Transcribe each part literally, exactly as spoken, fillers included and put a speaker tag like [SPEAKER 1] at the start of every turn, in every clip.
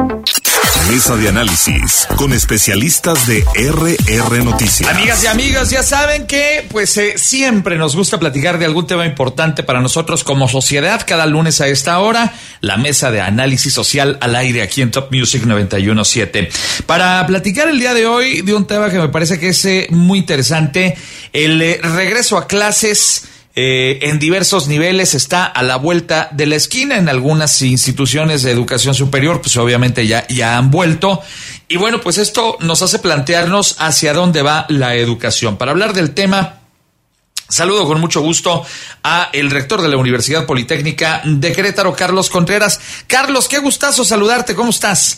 [SPEAKER 1] Mesa de análisis con especialistas de R R Noticias.
[SPEAKER 2] Amigas y amigos, ya saben que pues eh, siempre nos gusta platicar de algún tema importante para nosotros como sociedad. Cada lunes a esta hora, la mesa de análisis social al aire aquí en Top Music noventa y uno punto siete. Para platicar el día de hoy de un tema que me parece que es eh, muy interesante, el eh, regreso a clases. Eh, en diversos niveles está a la vuelta de la esquina. En algunas instituciones de educación superior, pues obviamente ya, ya han vuelto. Y bueno, pues esto nos hace plantearnos hacia dónde va la educación. Para hablar del tema, saludo con mucho gusto a el rector de la Universidad Politécnica de Querétaro, Carlos Contreras. Carlos, qué gustazo saludarte, ¿cómo estás?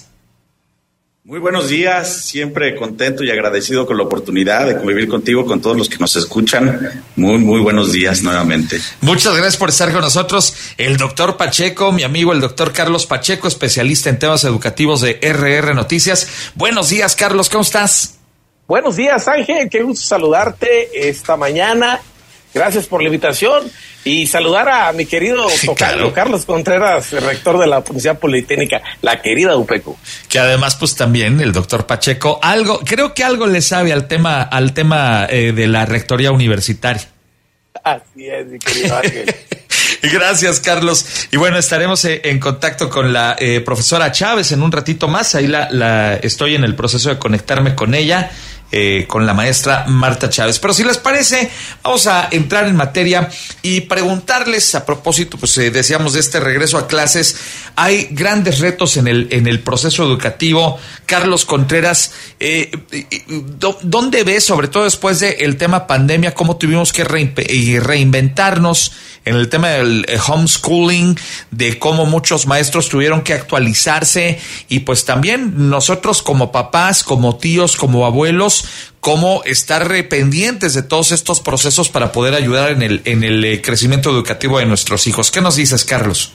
[SPEAKER 3] Muy buenos días, siempre contento y agradecido con la oportunidad de convivir contigo, con todos los que nos escuchan. Muy, muy buenos días nuevamente.
[SPEAKER 2] Muchas gracias por estar con nosotros. El doctor Pacheco, mi amigo el doctor Carlos Pacheco, especialista en temas educativos de R R Noticias. Buenos días, Carlos, ¿cómo estás?
[SPEAKER 4] Buenos días, Ángel, qué gusto saludarte esta mañana. Gracias por la invitación y saludar a mi querido
[SPEAKER 2] sí,
[SPEAKER 4] tocayo,
[SPEAKER 2] claro.
[SPEAKER 4] Carlos Contreras, rector de la Universidad Politécnica, la querida U P E C U.
[SPEAKER 2] Que además, pues también el doctor Pacheco, algo, creo que algo le sabe al tema, al tema eh, de la rectoría universitaria.
[SPEAKER 4] Así es, mi querido Ángel.
[SPEAKER 2] Gracias, Carlos. Y bueno, estaremos eh, en contacto con la eh, profesora Chávez en un ratito más. Ahí la, la estoy en el proceso de conectarme con ella. Eh, con la maestra Marta Chávez. Pero si les parece, vamos a entrar en materia y preguntarles a propósito, pues eh, decíamos de este regreso a clases. Hay grandes retos en el en el proceso educativo. Carlos Contreras, eh, ¿dónde ves, sobre todo después del tema pandemia, cómo tuvimos que reinventarnos en el tema del homeschooling, de cómo muchos maestros tuvieron que actualizarse y pues también nosotros como papás, como tíos, como abuelos, cómo estar pendientes de todos estos procesos para poder ayudar en el en el crecimiento educativo de nuestros hijos? ¿Qué nos dices, Carlos?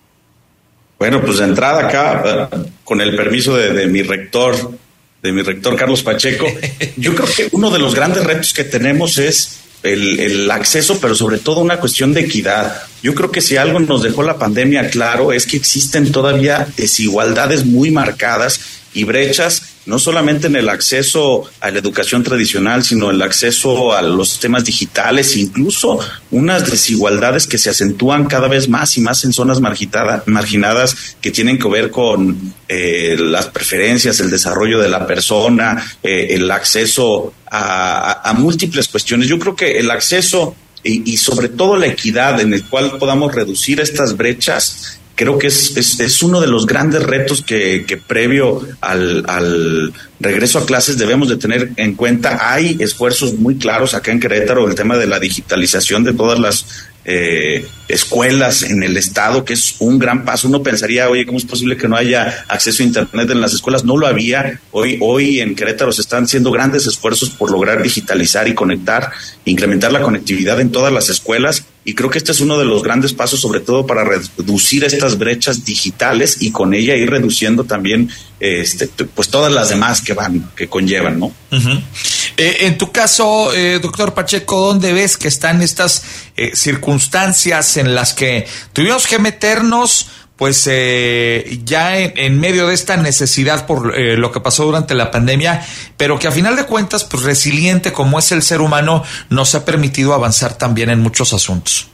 [SPEAKER 3] Bueno, pues de entrada acá, con el permiso de, de mi rector, de mi rector Carlos Pacheco, yo creo que uno de los grandes retos que tenemos es El, el acceso, pero sobre todo una cuestión de equidad. Yo creo que si algo nos dejó la pandemia claro es que existen todavía desigualdades muy marcadas y brechas, no solamente en el acceso a la educación tradicional, sino el acceso a los temas digitales, incluso unas desigualdades que se acentúan cada vez más y más en zonas marginadas que tienen que ver con eh, las preferencias, el desarrollo de la persona, eh, el acceso a, a, a múltiples cuestiones. Yo creo que el acceso y, y sobre todo la equidad en el cual podamos reducir estas brechas, creo que es, es, es uno de los grandes retos que, que previo al, al regreso a clases debemos de tener en cuenta. Hay esfuerzos muy claros acá en Querétaro, el tema de la digitalización de todas las eh, escuelas en el estado, que es un gran paso. Uno pensaría, oye, ¿cómo es posible que no haya acceso a internet en las escuelas? No lo había. Hoy, hoy en Querétaro se están haciendo grandes esfuerzos por lograr digitalizar y conectar, incrementar la conectividad en todas las escuelas. Y creo que este es uno de los grandes pasos, sobre todo para reducir estas brechas digitales y con ella ir reduciendo también este, pues todas las demás que van, que conllevan, ¿no? Uh-huh.
[SPEAKER 2] Eh, en tu caso, eh, doctor Pacheco, ¿dónde ves que están estas eh, circunstancias en las que tuvimos que meternos, pues eh, ya en, en medio de esta necesidad por eh, lo que pasó durante la pandemia, pero que a final de cuentas, pues resiliente como es el ser humano, nos ha permitido avanzar también en muchos asuntos?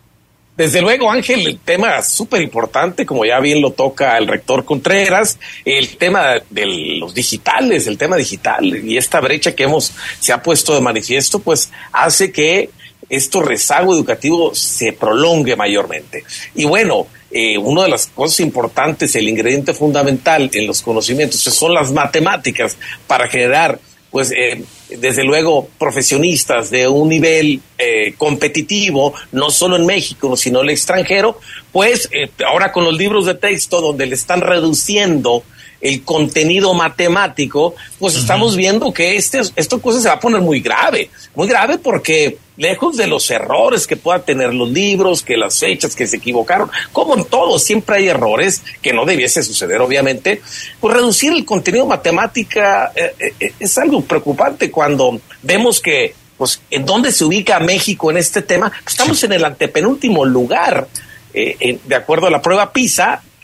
[SPEAKER 4] Desde luego, Ángel, el tema súper importante, como ya bien lo toca el rector Contreras, el tema de los digitales, el tema digital y esta brecha que hemos se ha puesto de manifiesto, pues hace que este rezago educativo se prolongue mayormente. Y bueno, eh, una de las cosas importantes, el ingrediente fundamental en los conocimientos son las matemáticas para generar, pues, eh, desde luego, profesionistas de un nivel eh, competitivo, no solo en México, sino en el extranjero, pues eh, ahora con los libros de texto donde le están reduciendo el contenido matemático, pues uh-huh. estamos viendo que este, esta cosa se va a poner muy grave, muy grave porque lejos de los errores que puedan tener los libros, que las fechas que se equivocaron, como en todo, siempre hay errores que no debiese suceder, obviamente, pues reducir el contenido matemática eh, eh, es algo preocupante cuando vemos que, pues, en dónde se ubica México en este tema. Pues estamos en el antepenúltimo lugar, eh, en, de acuerdo a la prueba PISA,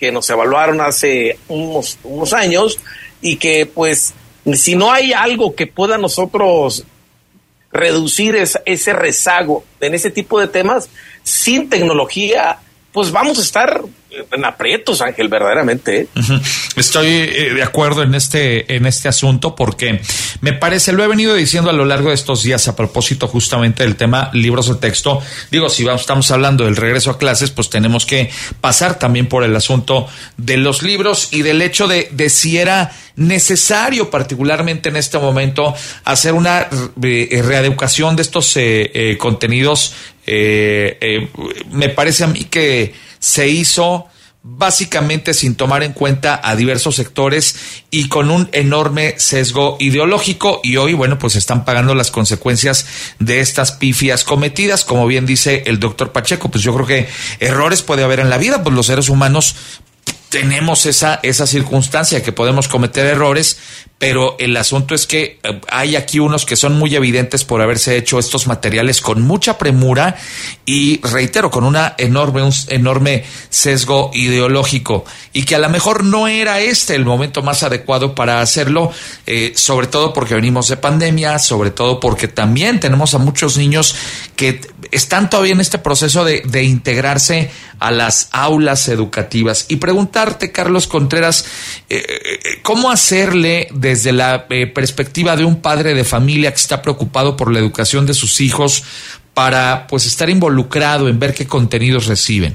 [SPEAKER 4] que nos evaluaron hace unos, unos años y que pues si no hay algo que pueda nosotros reducir esa, ese rezago en ese tipo de temas, sin tecnología, pues vamos a estar en aprietos, Ángel, verdaderamente. ¿eh?
[SPEAKER 2] Uh-huh. Estoy eh, de acuerdo en este, en este asunto porque me parece, lo he venido diciendo a lo largo de estos días a propósito justamente del tema libros de texto. Digo, si vamos, estamos hablando del regreso a clases, pues tenemos que pasar también por el asunto de los libros y del hecho de, de si era necesario particularmente en este momento hacer una eh, reeducación de estos eh, eh, contenidos. Eh, eh, me parece a mí que se hizo básicamente sin tomar en cuenta a diversos sectores y con un enorme sesgo ideológico, y hoy, bueno, pues están pagando las consecuencias de estas pifias cometidas, como bien dice el doctor Pacheco. Pues yo creo que errores puede haber en la vida, pues los seres humanos tenemos esa, esa circunstancia que podemos cometer errores, pero el asunto es que hay aquí unos que son muy evidentes por haberse hecho estos materiales con mucha premura y, reitero, con una enorme, un enorme sesgo ideológico, y que a lo mejor no era este el momento más adecuado para hacerlo, eh, sobre todo porque venimos de pandemia, sobre todo porque también tenemos a muchos niños que están todavía en este proceso de, de integrarse a las aulas educativas. Y preguntarte, Carlos Contreras, eh, ¿cómo hacerle desde la eh, perspectiva de un padre de familia que está preocupado por la educación de sus hijos para pues estar involucrado en ver qué contenidos reciben?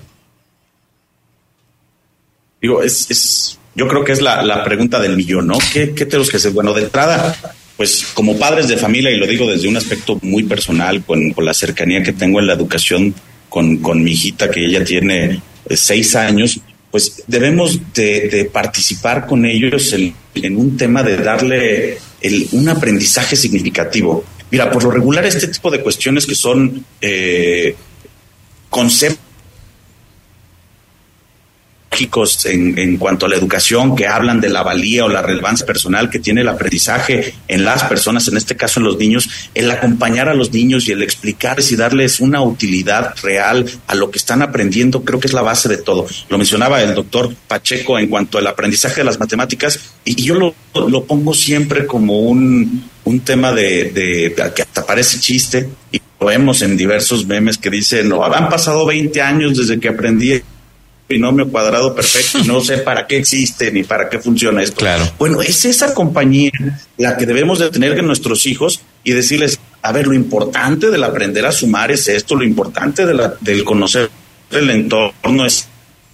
[SPEAKER 3] Digo, es, es yo creo que es la, la pregunta del millón, ¿no? ¿Qué, qué tenemos que hacer? Bueno, de entrada, pues como padres de familia, y lo digo desde un aspecto muy personal, con, con la cercanía que tengo en la educación con, con mi hijita, que ella tiene eh, seis años, pues debemos de, de participar con ellos en, en un tema de darle el, un aprendizaje significativo. Mira, por lo regular este tipo de cuestiones que son eh, conceptos En, en cuanto a la educación, que hablan de la valía o la relevancia personal que tiene el aprendizaje en las personas, en este caso en los niños, el acompañar a los niños y el explicarles y darles una utilidad real a lo que están aprendiendo, creo que es la base de todo. Lo mencionaba el doctor Pacheco en cuanto al aprendizaje de las matemáticas, y yo lo, lo pongo siempre como un, un tema de, de, de que hasta parece chiste, y lo vemos en diversos memes que dicen, no, han pasado veinte años desde que aprendí binomio cuadrado perfecto y no sé para qué existe ni para qué funciona esto.
[SPEAKER 2] Claro.
[SPEAKER 3] Bueno, es esa compañía la que debemos de tener con nuestros hijos y decirles, a ver, lo importante del aprender a sumar es esto, lo importante de la, del conocer el entorno es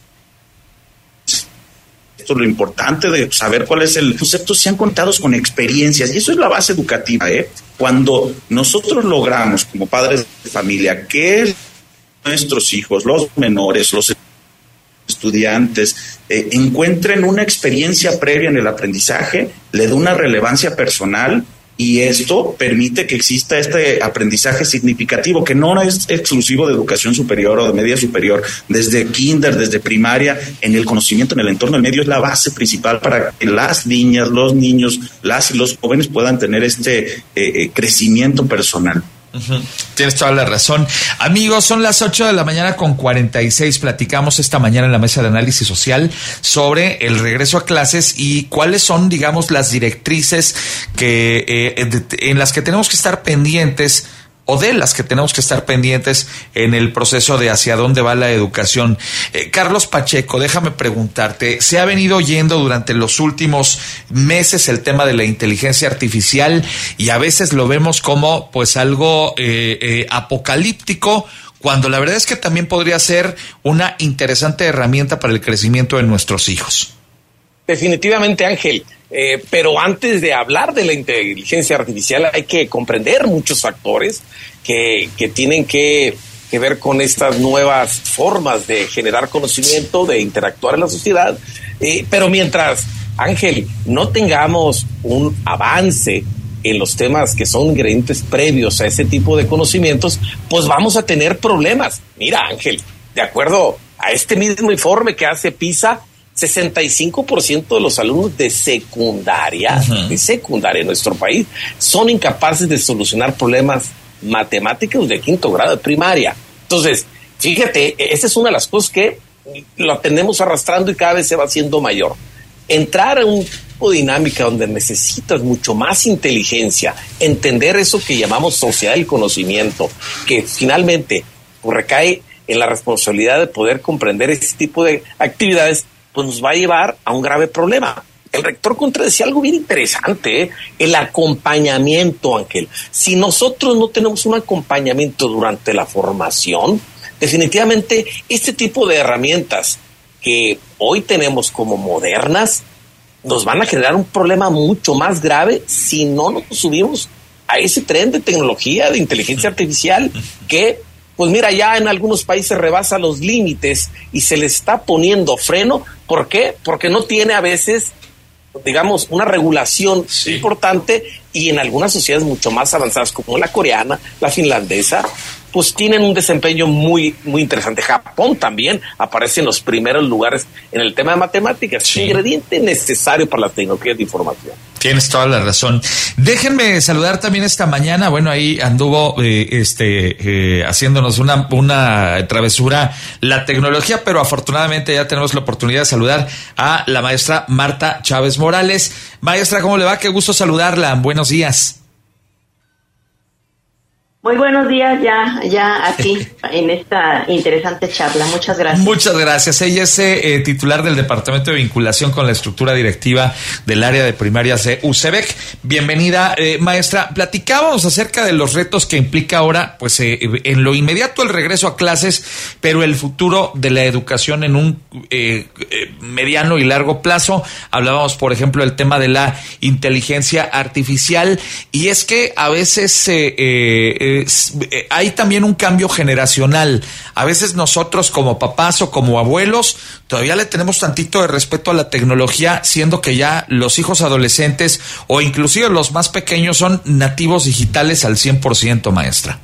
[SPEAKER 3] esto, lo importante de saber cuál es el concepto, sean contados con experiencias, y eso es la base educativa, ¿eh? Cuando nosotros logramos como padres de familia que nuestros hijos, los menores, los estudiantes eh, encuentren una experiencia previa en el aprendizaje, le da una relevancia personal, y esto permite que exista este aprendizaje significativo que no es exclusivo de educación superior o de media superior, desde kinder, desde primaria, en el conocimiento en el entorno del medio es la base principal para que las niñas, los niños, las y los jóvenes puedan tener este eh, crecimiento personal.
[SPEAKER 2] Uh-huh. Tienes toda la razón. Amigos, son las ocho de la mañana con cuarenta y seis. Platicamos esta mañana en la mesa de análisis social sobre el regreso a clases y cuáles son, digamos, las directrices que eh, de, en las que tenemos que estar pendientes, o de las que tenemos que estar pendientes en el proceso de hacia dónde va la educación. Eh, Carlos Pacheco, déjame preguntarte, se ha venido oyendo durante los últimos meses el tema de la inteligencia artificial y a veces lo vemos como pues algo eh, eh, apocalíptico, cuando la verdad es que también podría ser una interesante herramienta para el crecimiento de nuestros hijos.
[SPEAKER 4] Definitivamente, Ángel. Eh, pero antes de hablar de la inteligencia artificial hay que comprender muchos factores que, que tienen que, que ver con estas nuevas formas de generar conocimiento, de interactuar en la sociedad. Eh, pero mientras, Ángel, no tengamos un avance en los temas que son ingredientes previos a ese tipo de conocimientos, pues vamos a tener problemas. Mira, Ángel, de acuerdo a este mismo informe que hace PISA, sesenta y cinco por ciento de los alumnos de secundaria, uh-huh. de secundaria en nuestro país, son incapaces de solucionar problemas matemáticos de quinto grado de primaria. Entonces, fíjate, esa es una de las cosas que lo tenemos arrastrando y cada vez se va haciendo mayor. Entrar a un tipo de dinámica donde necesitas mucho más inteligencia, entender eso que llamamos sociedad del conocimiento, que finalmente pues, recae en la responsabilidad de poder comprender este tipo de actividades, pues nos va a llevar a un grave problema. El rector Contreras decía algo bien interesante, ¿eh? El acompañamiento, Ángel. Si nosotros no tenemos un acompañamiento durante la formación, definitivamente este tipo de herramientas que hoy tenemos como modernas nos van a generar un problema mucho más grave si no nos subimos a ese tren de tecnología, de inteligencia artificial, que, pues mira, ya en algunos países rebasa los límites y se le está poniendo freno. ¿Por qué? Porque no tiene a veces, digamos, una regulación sí. importante, y en algunas sociedades mucho más avanzadas como la coreana, la finlandesa, pues tienen un desempeño muy, muy interesante. Japón también aparece en los primeros lugares en el tema de matemáticas, sí. ingrediente necesario para las tecnologías de información.
[SPEAKER 2] Tienes toda la razón. Déjenme saludar también esta mañana. Bueno, ahí anduvo eh, este eh, haciéndonos una, una travesura la tecnología, pero afortunadamente ya tenemos la oportunidad de saludar a la maestra Marta Chávez Morales. Maestra, ¿cómo le va? Qué gusto saludarla. Buenos días.
[SPEAKER 5] Muy buenos días, ya ya aquí en esta interesante charla. Muchas gracias. Muchas
[SPEAKER 2] gracias. Ella es eh, titular del Departamento de Vinculación con la Estructura Directiva del Área de Primarias de U C E B C. Bienvenida, eh, maestra. Platicábamos acerca de los retos que implica ahora, pues eh, en lo inmediato el regreso a clases, pero el futuro de la educación en un eh, eh, mediano y largo plazo. Hablábamos, por ejemplo, del tema de la inteligencia artificial, y es que a veces eh, eh, hay también un cambio generacional. A veces nosotros como papás o como abuelos todavía le tenemos tantito de respeto a la tecnología, siendo que ya los hijos adolescentes o inclusive los más pequeños son nativos digitales al cien por ciento, maestra.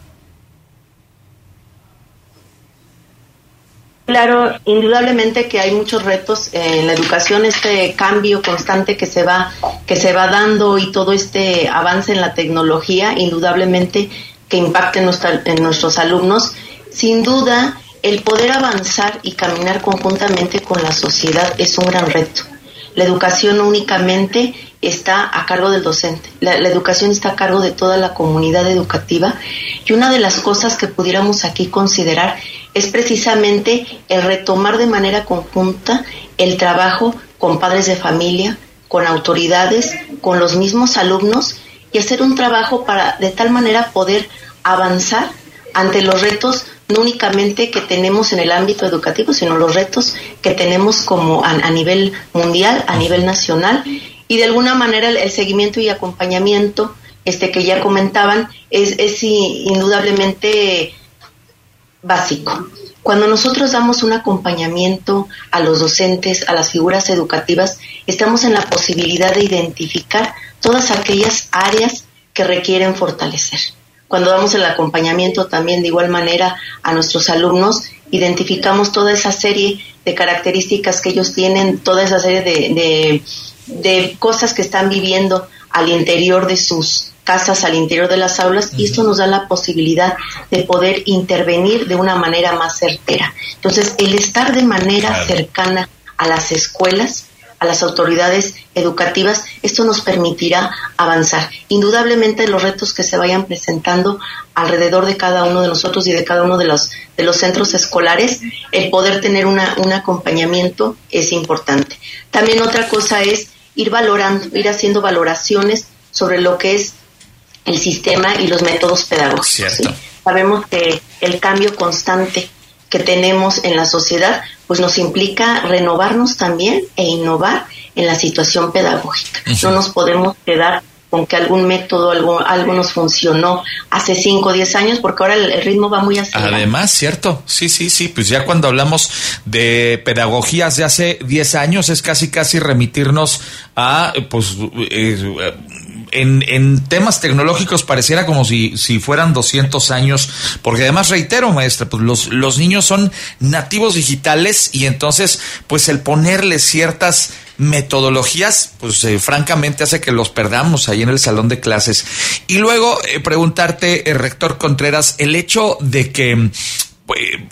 [SPEAKER 5] Claro, indudablemente que hay muchos retos en la educación, este cambio constante que se va que se va dando y todo este avance en la tecnología, indudablemente que impacte en, nuestra, en nuestros alumnos. Sin duda, el poder avanzar y caminar conjuntamente con la sociedad es un gran reto. La educación únicamente está a cargo del docente. La, la educación está a cargo de toda la comunidad educativa, y una de las cosas que pudiéramos aquí considerar es precisamente el retomar de manera conjunta el trabajo con padres de familia, con autoridades, con los mismos alumnos, y hacer un trabajo para de tal manera poder avanzar ante los retos no únicamente que tenemos en el ámbito educativo, sino los retos que tenemos como a, a nivel mundial, a nivel nacional, y de alguna manera el, el seguimiento y acompañamiento este que ya comentaban es, es indudablemente básico. Cuando nosotros damos un acompañamiento a los docentes, a las figuras educativas, estamos en la posibilidad de identificar todas aquellas áreas que requieren fortalecer. Cuando damos el acompañamiento también de igual manera a nuestros alumnos, identificamos toda esa serie de características que ellos tienen, toda esa serie de, de, de cosas que están viviendo al interior de sus casas, al interior de las aulas, y esto nos da la posibilidad de poder intervenir de una manera más certera. Entonces, el estar de manera cercana a las escuelas, a las autoridades educativas, esto nos permitirá avanzar. Indudablemente los retos que se vayan presentando alrededor de cada uno de nosotros y de cada uno de los de los centros escolares, el poder tener una, un acompañamiento es importante. También otra cosa es ir valorando, ir haciendo valoraciones sobre lo que es el sistema y los métodos pedagógicos. ¿Sí? Sabemos que el cambio constante que tenemos en la sociedad pues nos implica renovarnos también e innovar en la situación pedagógica. Uh-huh. No nos podemos quedar con que algún método, algo, algo nos funcionó hace cinco o diez años, porque ahora el, el ritmo va muy acelerado.
[SPEAKER 2] Además, cierto, sí, sí, sí, pues ya cuando hablamos de pedagogías de hace diez años es casi, casi remitirnos a, pues, eh, En, en temas tecnológicos pareciera como si, si fueran doscientos años, porque además reitero, maestra, pues los, los niños son nativos digitales, y entonces pues el ponerles ciertas metodologías pues eh, francamente hace que los perdamos ahí en el salón de clases. Y luego eh, preguntarte, eh, rector Contreras, el hecho de que Eh,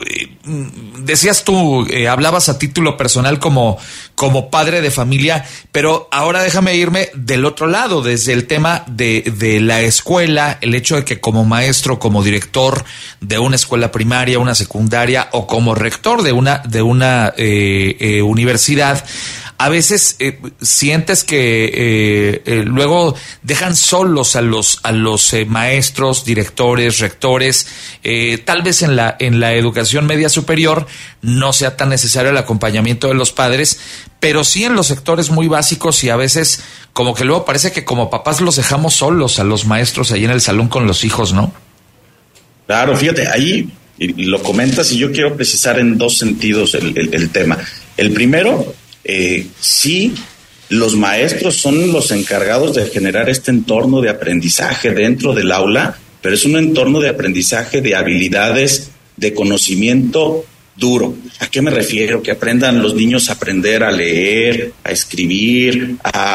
[SPEAKER 2] decías tú, eh, hablabas a título personal como, como padre de familia, pero ahora déjame irme del otro lado, desde el tema de, de la escuela, el hecho de que como maestro, como director de una escuela primaria, una secundaria o como rector de una, de una eh, eh, universidad, a veces eh, sientes que eh, eh, luego dejan solos a los a los eh, maestros, directores, rectores. Eh, tal vez en la en la educación media superior no sea tan necesario el acompañamiento de los padres, pero sí en los sectores muy básicos, y a veces como que luego parece que como papás los dejamos solos a los maestros ahí en el salón con los hijos, ¿no?
[SPEAKER 3] Claro, fíjate, ahí y lo comentas y yo quiero precisar en dos sentidos el, el, el tema. El primero, Eh, sí, los maestros son los encargados de generar este entorno de aprendizaje dentro del aula, pero es un entorno de aprendizaje de habilidades, de conocimiento duro. ¿A qué me refiero? Que aprendan los niños a aprender a leer, a escribir,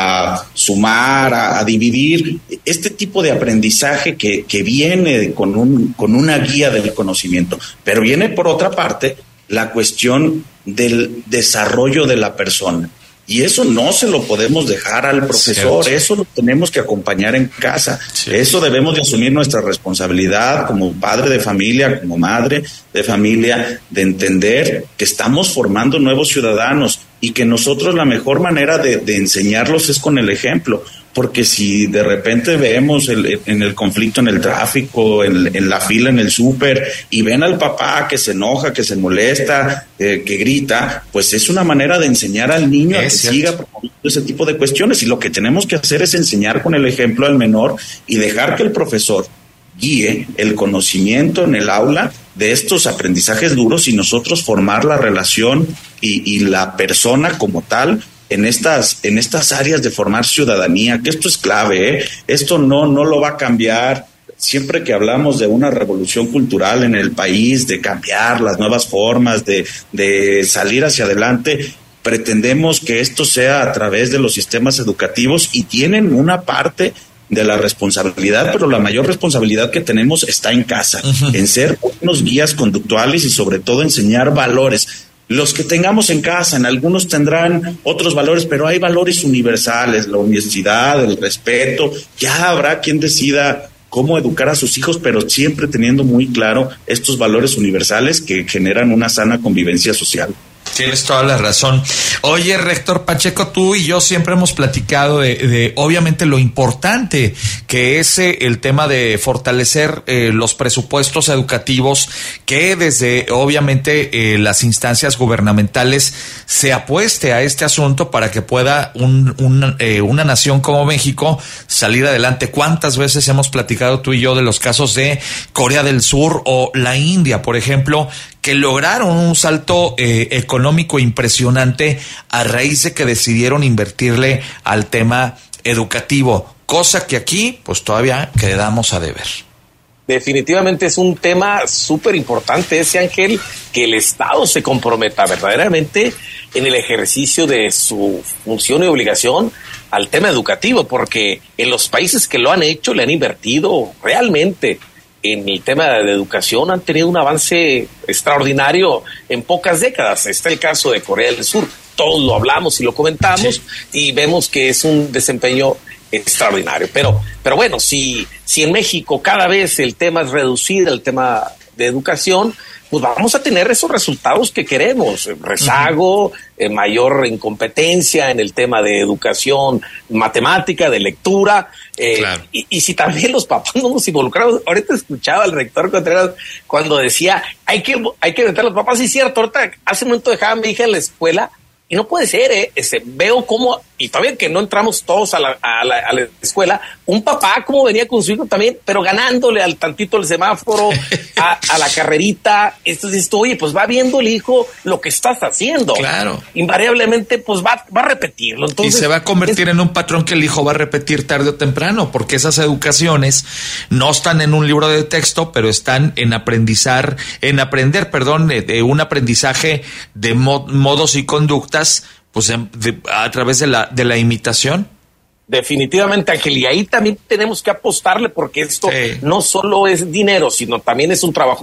[SPEAKER 3] a sumar, a, a dividir. Este tipo de aprendizaje que, que viene con, un, con una guía del conocimiento, pero viene por otra parte la cuestión del desarrollo de la persona. Y eso no se lo podemos dejar al profesor, Cierto. Eso lo tenemos que acompañar en casa. Sí. Eso debemos de asumir nuestra responsabilidad como padre de familia, como madre de familia, de entender que estamos formando nuevos ciudadanos y que nosotros la mejor manera de, de enseñarlos es con el ejemplo. Porque si de repente vemos el, en el conflicto en el tráfico, en, en la fila en el súper, y ven al papá que se enoja, que se molesta, eh, que grita, pues es una manera de enseñar al niño es a que cierto. Siga promoviendo ese tipo de cuestiones. Y lo que tenemos que hacer es enseñar con el ejemplo al menor y dejar que el profesor guíe el conocimiento en el aula de estos aprendizajes duros y nosotros formar la relación y, y la persona como tal en estas, en estas áreas de formar ciudadanía, que esto es clave, ¿eh? Esto no, no lo va a cambiar. Siempre que hablamos de una revolución cultural en el país, de cambiar las nuevas formas, de, de salir hacia adelante, pretendemos que esto sea a través de los sistemas educativos y tienen una parte de la responsabilidad, pero la mayor responsabilidad que tenemos está en casa, uh-huh. en ser unos guías conductuales y sobre todo enseñar valores. Los que tengamos en casa, en algunos tendrán otros valores, pero hay valores universales, la honestidad, el respeto. Ya habrá quien decida cómo educar a sus hijos, pero siempre teniendo muy claro estos valores universales que generan una sana convivencia social.
[SPEAKER 2] Tienes toda la razón. Oye, rector Pacheco, tú y yo siempre hemos platicado de, de obviamente lo importante que es eh, el tema de fortalecer eh, los presupuestos educativos, que desde obviamente eh, las instancias gubernamentales se apueste a este asunto para que pueda un, un, eh, una nación como México salir adelante. ¿Cuántas veces hemos platicado tú y yo de los casos de Corea del Sur o la India, por ejemplo, que lograron un salto eh, económico impresionante a raíz de que decidieron invertirle al tema educativo, cosa que aquí pues todavía quedamos a deber?
[SPEAKER 4] Definitivamente es un tema súper importante ese, Ángel, que el Estado se comprometa verdaderamente en el ejercicio de su función y obligación al tema educativo, porque en los países que lo han hecho le han invertido realmente en el tema de educación, han tenido un avance extraordinario en pocas décadas. Está el caso de Corea del Sur, todos lo hablamos y lo comentamos, sí. y vemos que es un desempeño extraordinario. Pero, pero bueno, si, si en México cada vez el tema es reducir el tema de educación, pues vamos a tener esos resultados que queremos, rezago, uh-huh. eh, mayor incompetencia en el tema de educación matemática, de lectura, eh, claro. y, y si también los papás no nos involucramos. Ahorita escuchaba al rector Contreras cuando decía, hay que, hay que meter a los papás, y cierto, ahorita hace un momento dejaba a mi hija en la escuela, y no puede ser, ¿eh? Ese, veo cómo, y todavía que no entramos todos a la, a la, a la escuela, un papá como venía con su hijo también, pero ganándole al tantito el semáforo, a, a la carrerita. Entonces, oye, pues va viendo el hijo lo que estás haciendo.
[SPEAKER 2] Claro.
[SPEAKER 4] Invariablemente, pues va, va a repetirlo. Entonces,
[SPEAKER 2] y se va a convertir es, en un patrón que el hijo va a repetir tarde o temprano, porque esas educaciones no están en un libro de texto, pero están en aprendizar, en aprender, perdón, de un aprendizaje de mod, modos y conductas, pues de, a través de la de la imitación.
[SPEAKER 4] Definitivamente, Ángel, y ahí también tenemos que apostarle, porque esto sí. no solo es dinero, sino también es un trabajo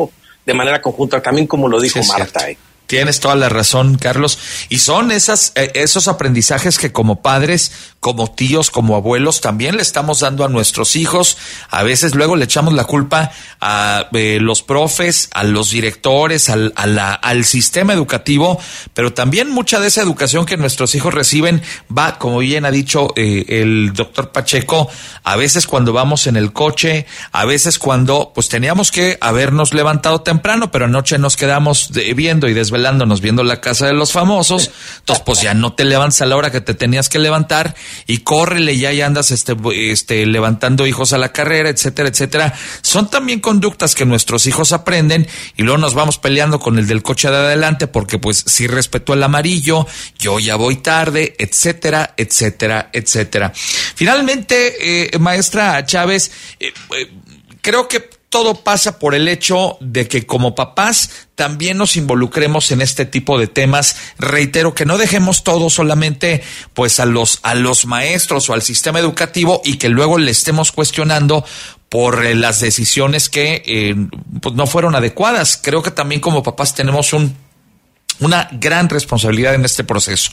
[SPEAKER 4] de manera conjunta, también como lo dijo
[SPEAKER 2] sí,
[SPEAKER 4] Marta. Eh.
[SPEAKER 2] Tienes toda la razón, Carlos. Y son esas, eh, esos aprendizajes que como padres, como tíos, como abuelos, también le estamos dando a nuestros hijos. A veces luego le echamos la culpa a eh, los profes, a los directores, al, a la, al sistema educativo, pero también mucha de esa educación que nuestros hijos reciben va, como bien ha dicho eh, el doctor Pacheco, a veces cuando vamos en el coche, a veces cuando pues teníamos que habernos levantado temprano, pero anoche nos quedamos de, viendo y desvelando viendo La Casa de los Famosos, entonces pues ya no te levantas a la hora que te tenías que levantar y córrele, ya ya andas este, este levantando hijos a la carrera, etcétera, etcétera. Son también conductas que nuestros hijos aprenden y luego nos vamos peleando con el del coche de adelante porque pues sí respetó el amarillo, yo ya voy tarde, etcétera, etcétera, etcétera. Finalmente, eh, maestra Chávez, eh, eh, creo que todo pasa por el hecho de que como papás también nos involucremos en este tipo de temas. Reitero que no dejemos todo solamente pues a los a los maestros o al sistema educativo y que luego le estemos cuestionando por eh, las decisiones que eh, pues no fueron adecuadas. Creo que también como papás tenemos un una gran responsabilidad en este proceso.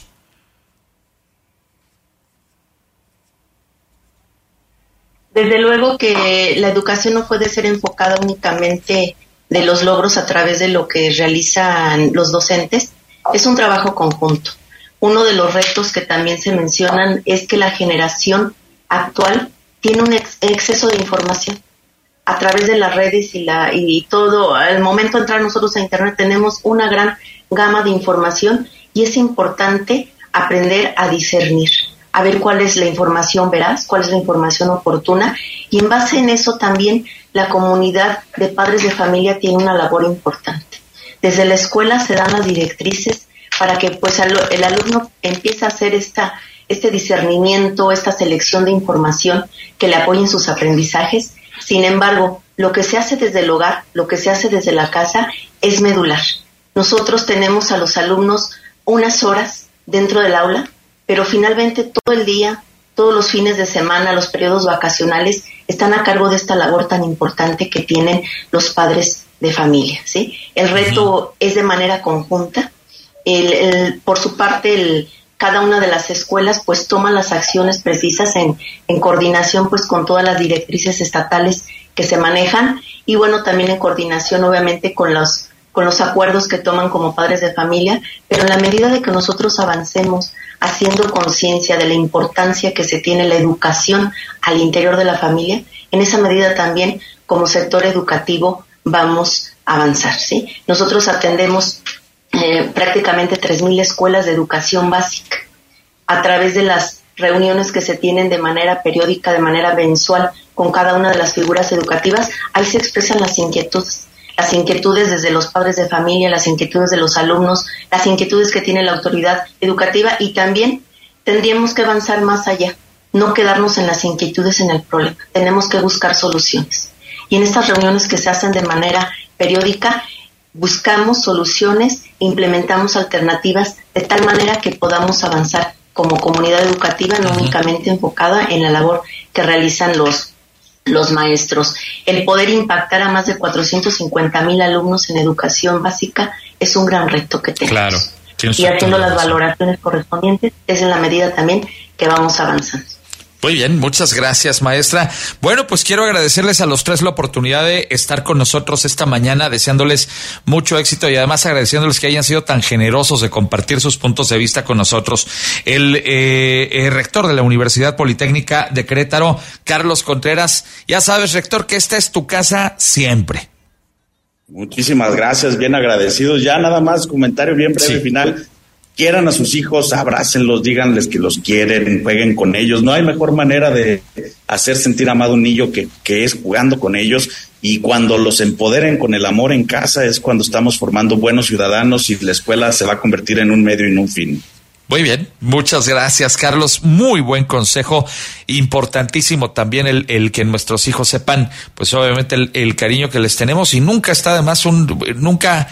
[SPEAKER 5] Desde luego que la educación no puede ser enfocada únicamente de los logros a través de lo que realizan los docentes. Es un trabajo conjunto. Uno de los retos que también se mencionan es que la generación actual tiene un ex- exceso de información. A través de las redes y, la, y todo, al momento de entrar nosotros a Internet tenemos una gran gama de información y es importante aprender a discernir, a ver cuál es la información veraz, cuál es la información oportuna, y en base en eso también la comunidad de padres de familia tiene una labor importante. Desde la escuela se dan las directrices para que pues el alumno empiece a hacer esta, este discernimiento, esta selección de información que le apoye en sus aprendizajes. Sin embargo, lo que se hace desde el hogar, lo que se hace desde la casa es medular. Nosotros tenemos a los alumnos unas horas dentro del aula, pero finalmente todo el día, todos los fines de semana, los periodos vacacionales, están a cargo de esta labor tan importante que tienen los padres de familia, ¿sí? El reto uh-huh. es de manera conjunta. El, el, por su parte, el, cada una de las escuelas pues toma las acciones precisas en, en coordinación pues con todas las directrices estatales que se manejan y bueno, también en coordinación obviamente con los, con los acuerdos que toman como padres de familia, pero en la medida de que nosotros avancemos haciendo conciencia de la importancia que se tiene la educación al interior de la familia, en esa medida también como sector educativo vamos a avanzar, ¿sí? Nosotros atendemos eh, prácticamente tres mil escuelas de educación básica a través de las reuniones que se tienen de manera periódica, de manera mensual con cada una de las figuras educativas. Ahí se expresan las inquietudes. Las inquietudes desde los padres de familia, las inquietudes de los alumnos, las inquietudes que tiene la autoridad educativa y también tendríamos que avanzar más allá, no quedarnos en las inquietudes en el problema, tenemos que buscar soluciones. Y en estas reuniones que se hacen de manera periódica, buscamos soluciones, implementamos alternativas de tal manera que podamos avanzar como comunidad educativa, no únicamente enfocada en la labor que realizan los los maestros. El poder impactar a más de cuatrocientos cincuenta mil alumnos en educación básica es un gran reto que tenemos.
[SPEAKER 2] Claro.
[SPEAKER 5] Y haciendo las valoraciones correspondientes es en la medida también que vamos avanzando.
[SPEAKER 2] Muy bien, muchas gracias, maestra. Bueno, pues quiero agradecerles a los tres la oportunidad de estar con nosotros esta mañana, deseándoles mucho éxito y además agradeciéndoles que hayan sido tan generosos de compartir sus puntos de vista con nosotros. El eh, eh, rector de la Universidad Politécnica de Querétaro, Carlos Contreras, ya sabes, rector, que esta es tu casa siempre.
[SPEAKER 3] Muchísimas gracias, bien agradecidos. Ya nada más, comentario bien breve, sí. Final. Quieran a sus hijos, abrácenlos, díganles que los quieren, jueguen con ellos. No hay mejor manera de hacer sentir amado a un niño que, que es jugando con ellos. Y cuando los empoderen con el amor en casa es cuando estamos formando buenos ciudadanos y la escuela se va a convertir en un medio y no un fin.
[SPEAKER 2] Muy bien, muchas gracias, Carlos. Muy buen consejo, importantísimo también el, el que nuestros hijos sepan, pues obviamente el, el cariño que les tenemos y nunca está de más un, nunca,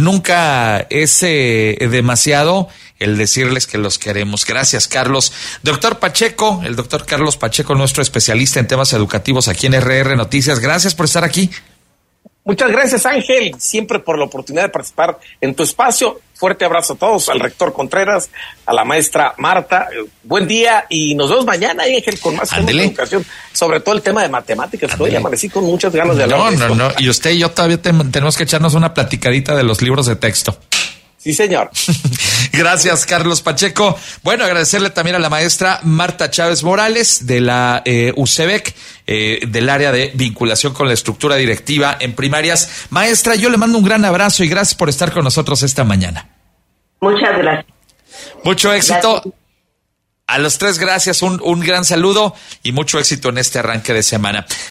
[SPEAKER 2] nunca es eh, demasiado el decirles que los queremos. Gracias, Carlos. Doctor Pacheco, el doctor Carlos Pacheco, nuestro especialista en temas educativos aquí en R R Noticias. Gracias por estar aquí.
[SPEAKER 4] Muchas gracias, Ángel, siempre por la oportunidad de participar en tu espacio. Fuerte abrazo a todos, al rector Contreras, a la maestra Marta. Buen día y nos vemos mañana, Ángel, con más temas de educación, sobre todo el tema de matemáticas. Hoy amanecí con muchas ganas de hablar
[SPEAKER 2] no,
[SPEAKER 4] de esto.
[SPEAKER 2] No, no, no, y usted y yo todavía te, tenemos que echarnos una platicadita de los libros de texto.
[SPEAKER 4] Sí, señor.
[SPEAKER 2] Gracias, Carlos Pacheco. Bueno, agradecerle también a la maestra Marta Chávez Morales de la eh, U C E B E C, eh, del área de vinculación con la estructura directiva en primarias. Maestra, yo le mando un gran abrazo y gracias por estar con nosotros esta mañana.
[SPEAKER 5] Muchas gracias.
[SPEAKER 2] Mucho éxito.
[SPEAKER 5] Gracias.
[SPEAKER 2] A los tres, gracias, un, un gran saludo y mucho éxito en este arranque de semana.